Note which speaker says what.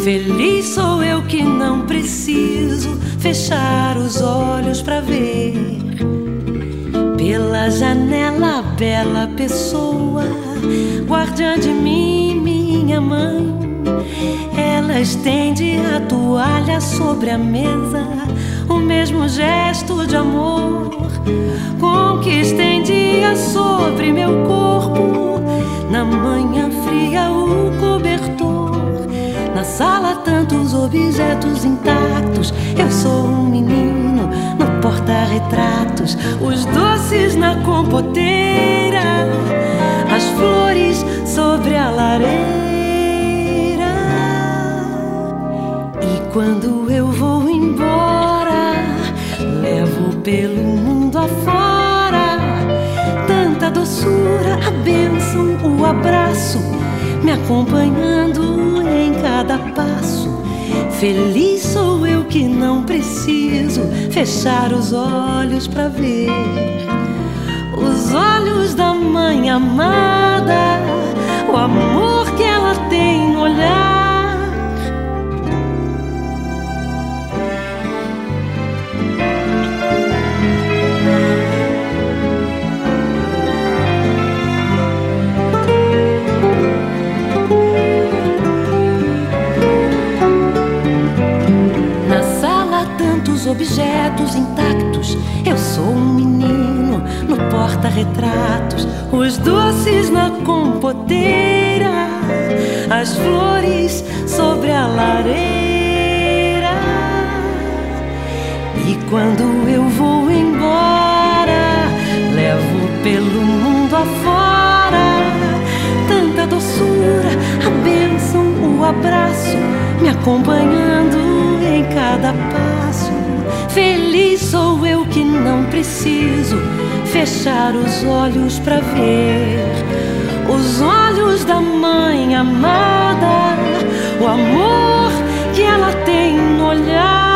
Speaker 1: Feliz sou eu que não preciso fechar os olhos pra ver pela janela a bela pessoa, guardiã de mim, minha mãe. Ela estende a toalha sobre a mesa, o mesmo gesto de amor com que estendia sobre meu corpo. Na manhã fria o cobertor, na sala tantos objetos intactos. Eu sou um menino no porta-retratos, os doces na compoteira, as flores sobre a lareira. E quando eu vou embora, levo pelo mundo afora tanta doçura, a bênção, o abraço, me acompanhando em cada passo. Feliz sou eu que não preciso fechar os olhos pra ver os olhos da mãe amada, o amor que ela tem no olhar. Objetos intactos, eu sou um menino no porta-retratos, os doces na compoteira, as flores sobre a lareira. E quando eu vou embora, levo pelo mundo afora tanta doçura, a bênção, o abraço, me acompanhando em cada passo. Feliz sou eu que não preciso fechar os olhos pra ver os olhos da mãe amada, o amor que ela tem no olhar.